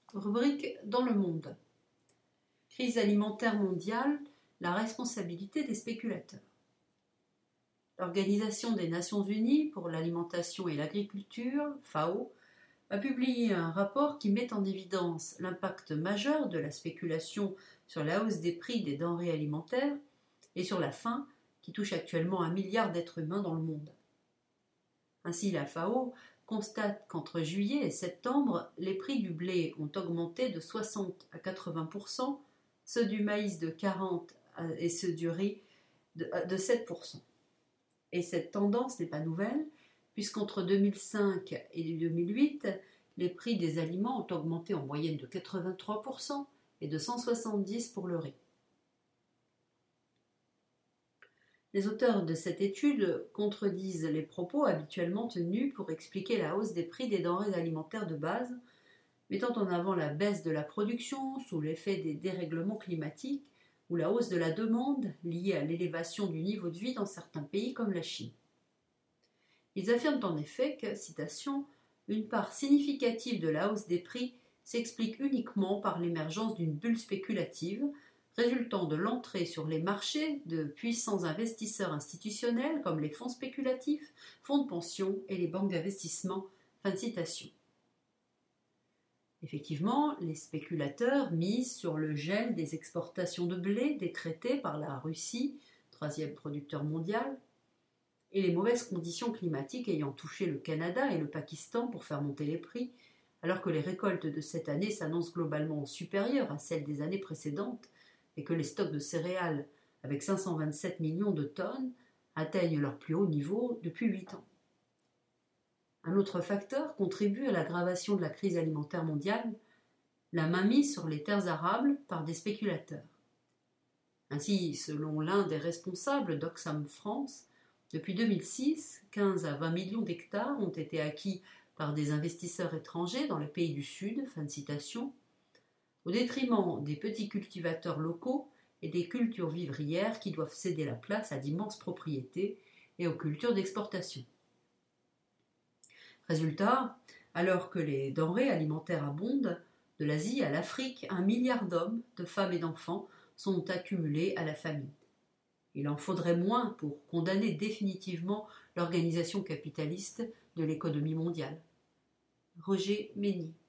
Rubrique dans le monde. Crise alimentaire mondiale, la responsabilité des spéculateurs. L'Organisation des Nations Unies pour l'alimentation et l'agriculture, FAO, a publié un rapport qui met en évidence l'impact majeur de la spéculation sur la hausse des prix des denrées alimentaires et sur la faim qui touche actuellement 1 milliard d'êtres humains dans le monde. Ainsi, la FAO constate qu'entre juillet et septembre, les prix du blé ont augmenté de 60 à 80%, ceux du maïs de 40% et ceux du riz de 7%. Et cette tendance n'est pas nouvelle, puisqu'entre 2005 et 2008, les prix des aliments ont augmenté en moyenne de 83% et de 170% pour le riz. Les auteurs de cette étude contredisent les propos habituellement tenus pour expliquer la hausse des prix des denrées alimentaires de base, mettant en avant la baisse de la production sous l'effet des dérèglements climatiques ou la hausse de la demande liée à l'élévation du niveau de vie dans certains pays comme la Chine. Ils affirment en effet que, citation, « une part significative de la hausse des prix s'explique uniquement par l'émergence d'une bulle spéculative résultant de l'entrée sur les marchés de puissants investisseurs institutionnels comme les fonds spéculatifs, fonds de pension et les banques d'investissement. » Fin de citation. Effectivement, les spéculateurs misent sur le gel des exportations de blé décrétées par la Russie, troisième producteur mondial, et les mauvaises conditions climatiques ayant touché le Canada et le Pakistan pour faire monter les prix, alors que les récoltes de cette année s'annoncent globalement supérieures à celles des années précédentes et que les stocks de céréales, avec 527 millions de tonnes, atteignent leur plus haut niveau depuis 8 ans. Un autre facteur contribue à l'aggravation de la crise alimentaire mondiale, la mainmise sur les terres arables par des spéculateurs. Ainsi, selon l'un des responsables d'Oxfam France, depuis 2006, 15 à 20 millions d'hectares ont été acquis par des investisseurs étrangers dans les pays du Sud, fin de citation, au détriment des petits cultivateurs locaux et des cultures vivrières qui doivent céder la place à d'immenses propriétés et aux cultures d'exportation. Résultat, alors que les denrées alimentaires abondent, de l'Asie à l'Afrique, 1 milliard d'hommes, de femmes et d'enfants sont accumulés à la famine. Il en faudrait moins pour condamner définitivement l'organisation capitaliste de l'économie mondiale. Roger Mény.